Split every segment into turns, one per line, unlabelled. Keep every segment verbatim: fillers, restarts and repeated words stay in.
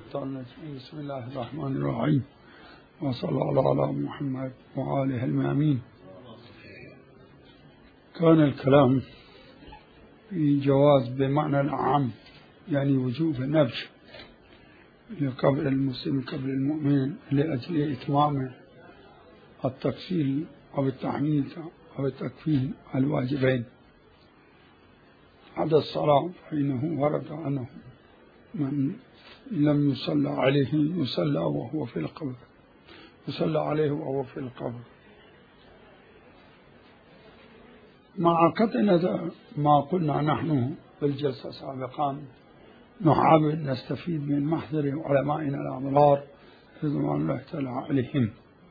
بسم الله الرحمن الرحيم، وصلى الله على محمد وآله المأمين. كان الكلام في جواز بمعنى الأعم، يعني وجوب النبش قبل المسلم قبل المؤمن لأجل إتمام التكفيل أو التحميد أو التكفين الواجبين. هذا الصلاة فإنه ورد عنه من لم يصلى عليه يصلى وهو في القبر، يصلى عليه وهو في القبر. مع قطع ما قلنا نحن في الجلسة سابقا، نحاول نستفيد من محضر علمائنا الأبرار رضوان الله تعالى عليهم.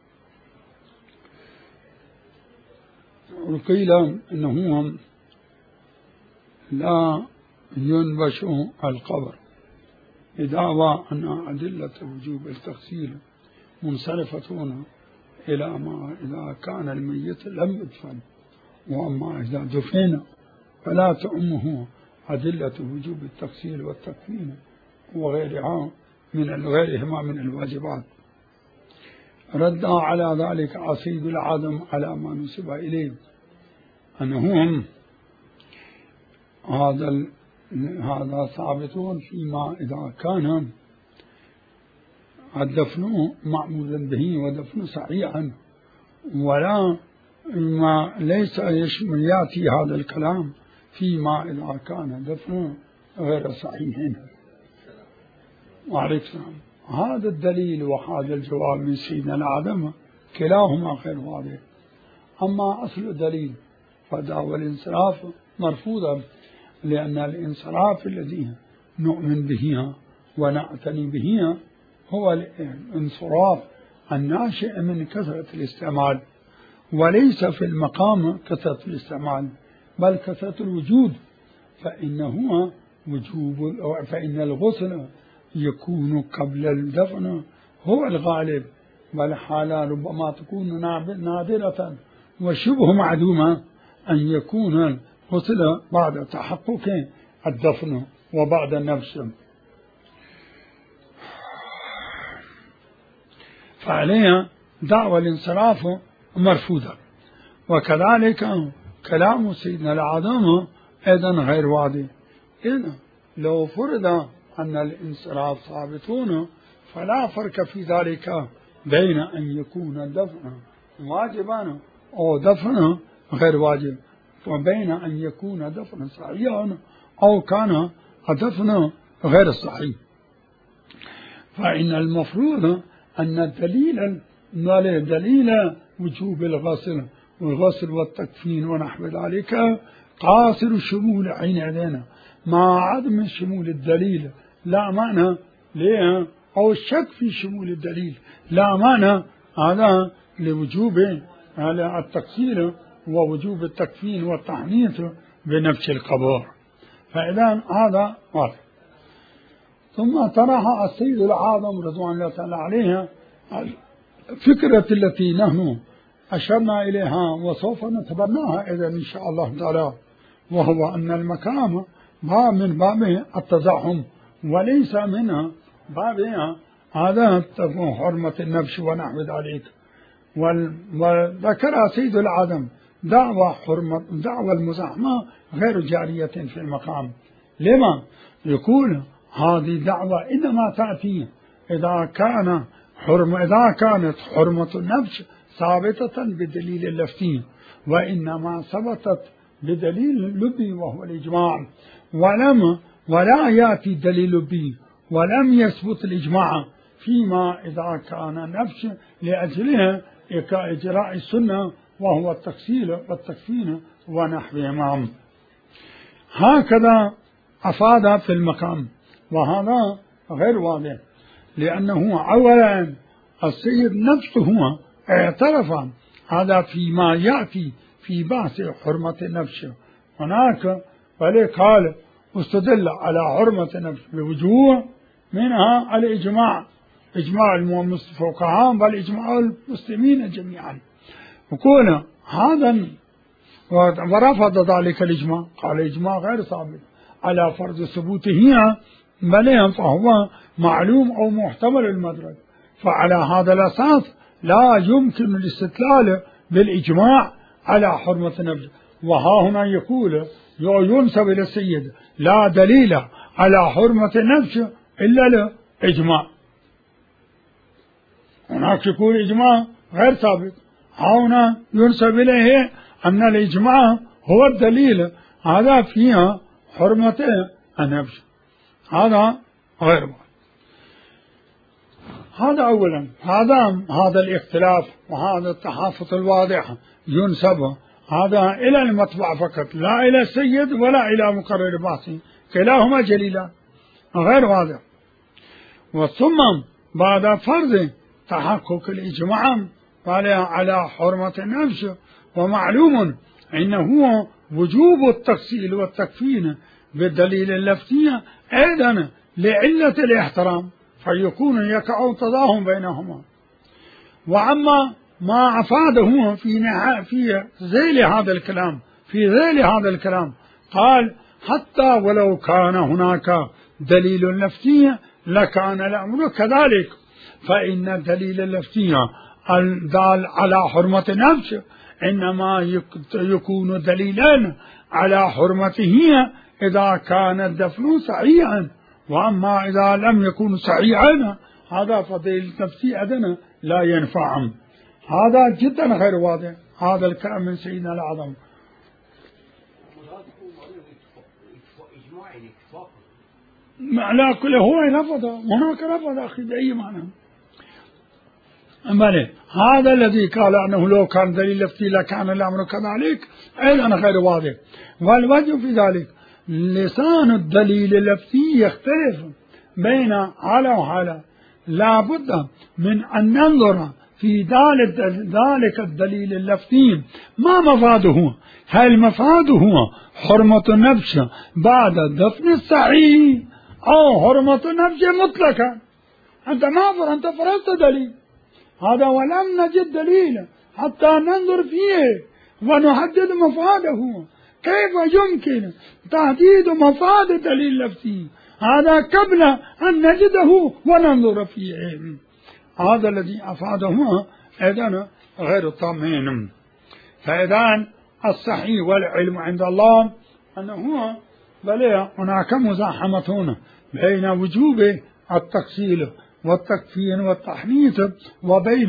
وقيل إنهم لا ينبش القبر بدعوى أن أدلة وجوب التغسيل منصرفة إلى ما إذا كان الميت لم يدفن، وأما إذا دفن فلا تؤمه أدلة وجوب التغسيل والتكفين وغيرها من غيرهما من الواجبات. رد على ذلك عصيب العدم على ما نسب إليه أنهم هذا هذا ثابتون فيما إذا كان الدفن معمولا به ودفن صحيحا، ولا ما ليس يشمل يأتي هذا الكلام فيما إذا كان دفن غير صحيح. وعليكم هذا الدليل وهذا الجواب من سيدنا العدم كلاهما غير واضح. أما أصل الدليل فدعوى الانصراف مرفوضا، لأن الانصراف الذي نؤمن به ونعتني به هو الانصراف الناشئ من كثرة الاستعمال، وليس في المقام كثرة الاستعمال بل كثرة الوجود. فإنه وجوب فإن الغسل يكون قبل الدفن هو الغالب، والحالة ربما تكون نادرة وشبه معدومة أن يكون الغسل بعد تحقق الدفن وبعد النفس. فعليها دعوى الانصراف مرفوضة. وكذلك كلام سيدنا العظام أيضا غير واضح. إذن لو فرض أن الانصراف ثابتون فلا فرق في ذلك بين أن يكون الدفن واجبا أو دفن غير واجب، وبين أن يكون دفن صحيحا أو كان دفن غير صحيح. فإن المفروض أن الدليل دليل وجوب الغسل والغسل والتكفين ونحو ذلك قاصر الشمول عين علينا، مع عدم شمول الدليل لا معنى ليه أو الشك في شمول الدليل لا معنى هذا لوجوب التكفير ووجوب التكفين والتحنيث بنفس القبر. فإذا هذا واضح. ثم طرح السيد العظم رضوان الله تعالى عليه الفكرة التي نحن أشرنا إليها وسوف نتبناها إذا إن شاء الله تعالى، وهو أن المكان باب من باب التزاحم وليس منها باب هذا حرمة النفس ونحو ذلك. وذكر سيد العدم دعوى حرمة دعوى المزاحمة غير جارية في المقام. لما يقول هذه دعوة إنما تأتي إذا كان حرمة إذا كانت حرمة النفس ثابتة بدليل اللفتي، وإنما ثبتت بدليل لبي وهو الإجماع، ولم ولا يأتي دليل لبي ولم يثبت الإجماع فيما إذا كان نفس لأجلها إجراء السنة وهو التغسيل والتكفين ونحوهما. هكذا أفاد في المقام، وهذا غير واضح، لأنه أولا السيد نفسه اعترف هذا فيما يأتي في بحث حرمة النفس هناك، فليه قال استدل على حرمة النفس بوجوه منها الإجماع، إجماع الفقهاء بل إجماع المسلمين جميعا. وقال هذا ورفض ذلك الإجماع، قال إجماع غير ثابت على فرض ثبوته بل فهو معلوم أو محتمل المدرك. فعلى هذا الأساس لا يمكن الاستدلال بالإجماع على حرمة النبش. وها هنا يقول ينسب إلى السيد لا دليل على حرمة النبش إلا الإجماع. هناك يقول إجماع غير ثابت، هنا ينسب إليه أن الإجماع هو الدليل هذا فيها حرمة النبش، هذا غير واضح. هذا أولا، هذا هذا الاختلاف وهذا التحافظ الواضح ينسب هذا إلى المطبع فقط، لا إلى السيد ولا إلى مقرر بحثي، كلاهما جليلان غير واضح. وثم بعد فرض تحقق الإجماع على حرمة النبش، ومعلوم أنه وجوب التفصيل والتكفين بالدليل اللفتي أيضا لعلة الاحترام، فيكون يقع تضاهم بينهما. وأما ما أفاده في في ذيل هذا الكلام في ذيل هذا الكلام قال حتى ولو كان هناك دليل لفتي لكان الأمر كذلك، فإن الدليل اللفتي الدال على حرمة النبش إنما يكون دليلا على حرمته إذا كان الدفن صحيحا، وأما إذا لم يكن صحيحا هذا فدليل النفسي أدنى لا ينفع. هذا جدا غير واضح هذا الكلام من سيدنا الأعظم. على كل هو لفظ هناك لفظ أخي بأي معنى. بل هذا الذي قال أنه لو كان دليل لفتي لكان الأمر كذلك أيضا غير واضح. والوجه في ذلك لسان الدليل اللفتي يختلف بين حالة وحالة، لا بد من أن ننظر في ذلك الدليل اللفتي ما مفاده. هل مفاده حرمة النبش بعد دفن الصحيح أو حرمة النبش مطلقا؟ أنت ما فر أنت فرضت دليل هذا ولم نجد دليل حتى ننظر فيه ونحدد مفاده. كيف يمكن تحديد مفاد الدليل اللفتي؟ هذا قبل أن نجده وننظر فيه. هذا الذي أفاده إذن غير طمين. فإذن الصحيح والعلم عند الله أنه بل هناك مزاحمة بين وجوب التقصير والتكفين والتحنيث وبين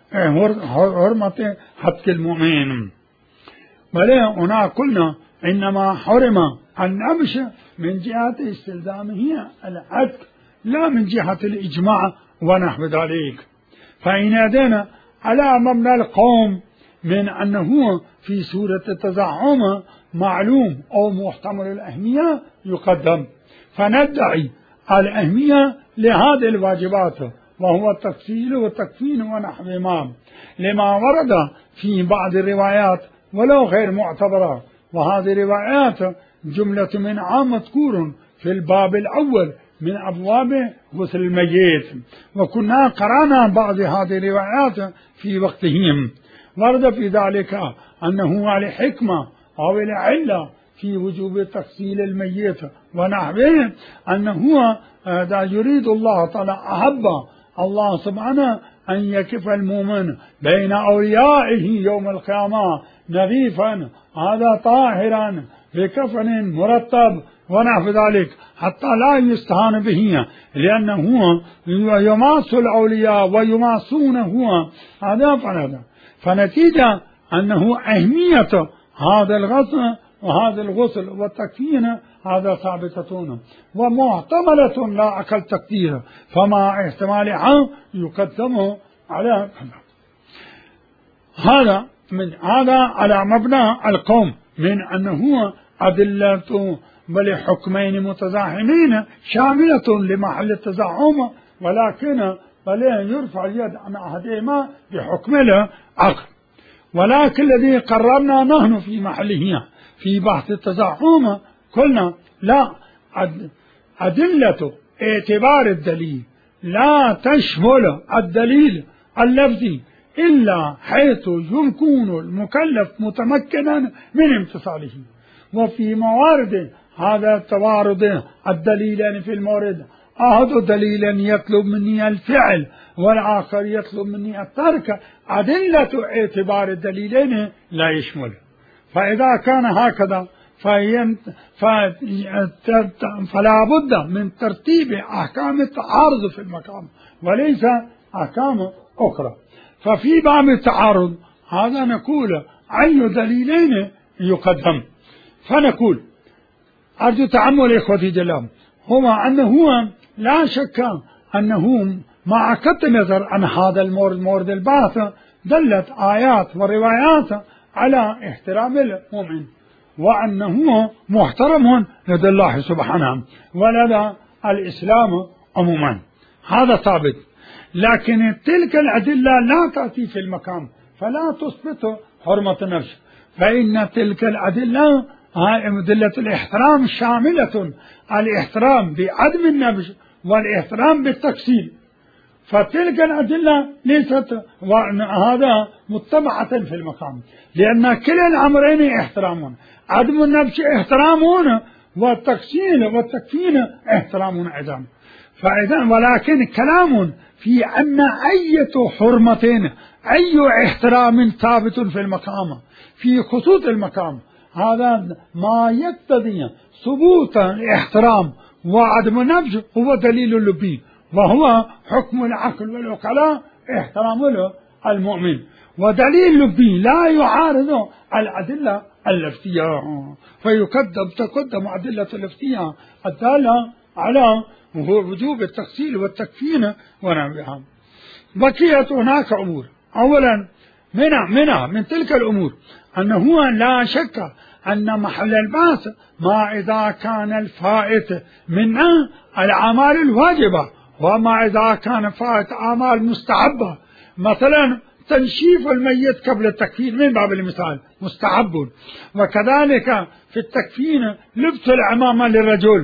حرمة حتك المؤمن. بل هنا قلنا إنما حرم النبش من جهة استلزامه الحتك لا من جهة الإجماع ونحو ذلك. فإن أدينا على مبنى القوم من أنه في سورة التزعم معلوم أو محتمل الأهمية يقدم، فندعي الأهمية لهذه الواجبات وهو التفصيل والتكفين ونحوهما لما ورد في بعض الروايات ولو غير معتبرة. وهذه الروايات جملة منها مذكور في الباب الأول من أبواب غسل الميت، وكنا قرأنا بعض هذه الروايات في وقتهم. ورد في ذلك أنه على حكمة أو العلة في وجوب تغسيل الميت ونحوه أنه هذا يريد الله تعالى أحب الله سبحانه أن يكف المؤمن بين أوليائه يوم القيامة نظيفا هذا طاهرا بكفن مرتب ونحو ذلك حتى لا يستهان به، لأنه يماس الأولياء ويماسونه هذا فنذا. فنتيجة أنه أهمية هذا الغسل وهذا الغسل والتكفين هذا ثابتة ومحتملة لا أقل تقدير، فما احتمالها يقدم على هذا من هذا على مبنى القوم من أنه أدلة بل حكمين متزاحمين شاملة لمحل التزاحم، ولكن بل يرفع اليد عن أحدهما بحكم العقل. ولكن الذي قررنا نحن في محله في بحث التزاحم قلنا لا، أدلة اعتبار الدليل لا تشمل الدليل اللفظي إلا حيث يكون المكلف متمكنا من امتصاله. وفي موارد هذا توارد الدليلين في المورد، أحد دليل يطلب مني الفعل والآخر يطلب مني الترك، أدلة اعتبار الدليلين لا يشمل. فإذا كان هكذا فلا بد من ترتيب أحكام التعارض في المقام وليس أحكام أخرى. ففي باب التعارض هذا نقول أي دليلين يقدم، فنقول أرجو تأمل إخوتي جلال، هو أنه لا شك أنه مع قطع النظر عن هذا المورد مورد البحث دلت آيات وروايات على احترام المؤمن وأنه محترم لدى الله سبحانه ولدى الإسلام عموما، هذا ثابت. لكن تلك الأدلة لا تأتي في المقام فلا تثبت حرمة النفس، فإن تلك الأدلة أدلة الاحترام شاملة الاحترام بعدم النفس والاحترام بالتفصيل، فتلك الأدلة ليست هذا متبعة في المقام، لأن كلا الأمرين احترام، عدم النفس احترام والتقسيم والتكفين احترام أيضا. فإذا ولكن كلام في أن أي حرمة أي احترام ثابت في المقام في خصوص المقام، هذا ما يقتضي ثبوت الاحترام وعدم النفس هو دليل اللبي، وهو حكم العقل والعقلاء احترام المؤمن، ودليل اللبي لا يعارض الأدلة اللفتية، فيقدم تقدم أدلة اللفتية الدالة على وجوب التغسيل والتكفين ونحوها. بقيت هناك أمور، أولا منها منها من تلك الأمور أنه لا شك أن محل البحث ما إذا كان الفائت من الأعمال الواجبة وما إذا كان فائت أعمال مستحبة، مثلا تنشيف الميت قبل التكفين من باب المثال مستحب، وكذلك في التكفين لبس العمامة للرجل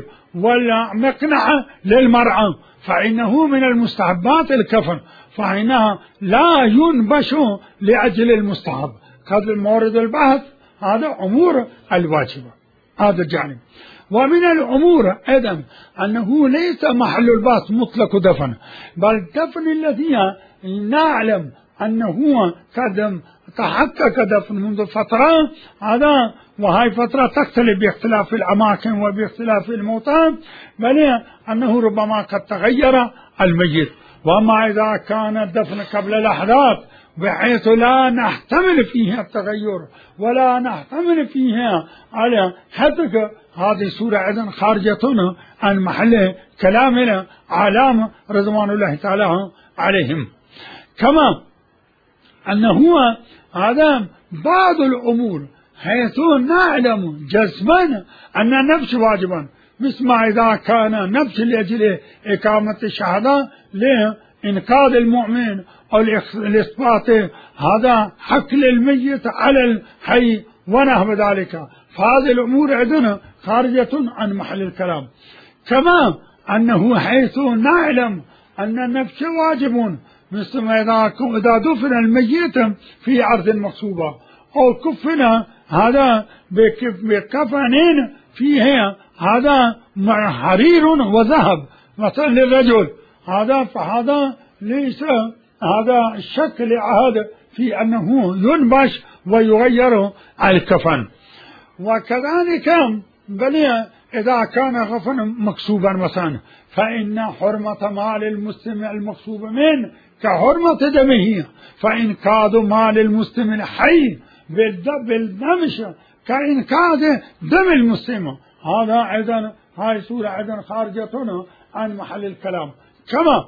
والمقنعة للمرأة فإنه من المستحبات الكفن، فإنها لا ينبش لأجل المستحب. هذا المورد البحث هذا أمور الواجبة، هذا الجانب. ومن الأمور أيضا أنه ليس محل البحث مطلق دفن، بل دفن الذي نعلم أنه قد تحقق دفن منذ فترة، هذا وهي فترة تختلف باختلاف الأماكن وباختلاف الموتى، بل أنه ربما قد تغير الميت. وما إذا كان الدفن قبل الأحداث بحيث لا نحتمل فيه التغير ولا نحتمل فيه على حدك، هذه سورة أيضا خارجة عن محل كلامنا علام رضوان الله تعالى عليهم. كما أنه هذا بعض الأمور حيث نعلم جزما أن النفس واجبا، مثل ما إذا كان نفس لأجل إقامة الشهادة لإنقاذ المؤمن أو الإثبات هذا حق للميت على الحي ونحو ذلك، فهذه الأمور عندنا خارجة عن محل الكلام. كما أنه حيث نعلم أن النفس واجب، مثل ما إذا دفن الميت في أرض مغصوبة أو كفن هذا بكفن فيه هذا حرير وذهب مثلا للرجل، هذا فهذا ليس هذا الشكل عهد في أنه ينبش ويغير الكفن. وكذلك بل إذا كان غفن مكسوبا مثلا فإن حرمة مال المسلم المكسوب منه كحرمة دمه، فإنقاذ مال المسلم الحي بالدمش كإنقاذ دم المسلم، هذا أيضا هاي سورة أيضا خارجة عن محل الكلام. كما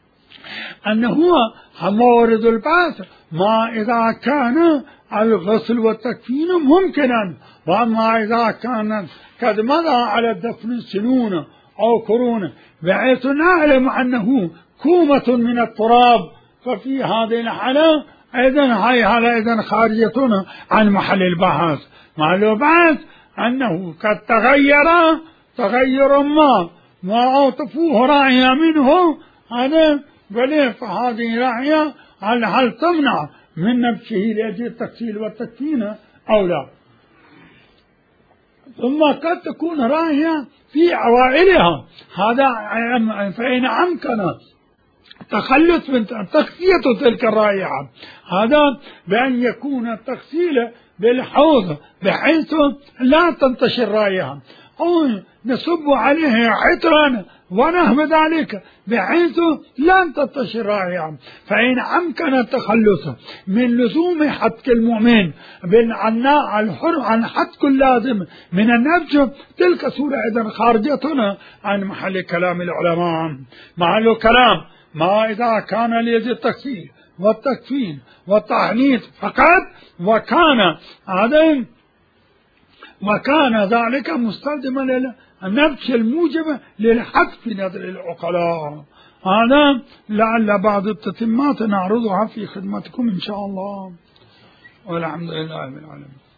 أنه مورد البعث ما إذا كان الغسل والتكفين ممكنا، وما إذا كان قد مضى على الدفن سنون أو قرون بحيث نعلم أنه كومة من التراب، ففي هذه الحالة أيضا هاي حالة أيضا خارجة عن محل البحث. محل البحث أنه قد تغير تغير ما ما أوطفوه راعية منه، هذا بل فهذه راعية هل, هل تمنع من نفسه لأجل التغسيل والتكفين أو لا. ثم قد تكون راهية في عوائلها، هذا فإن أمكن تخلص من تغطية تلك الرائحة، هذا بأن يكون التغسيل بالحوض بحيث لا تنتشر رائحة، أو نصب عليه عطرا ونحو ذلك بحيث لا تنتشر رائحة. فإن أمكن التخلص من لزوم حتك المؤمن بالعناء الحر عن حتك اللازم من النبش، تلك صورة إذن خارجة عن محل كلام العلماء. محل كلام ما إذا كان ليجي التغسيل والتكفين والتحنيط فقط، وكان هذا وكان ذلك مستلزما للنبش الموجب للحذف في نظر العقلاء. هذا لعل بعض التتمات نعرضها في خدمتكم إن شاء الله، والحمد لله رب العالمين.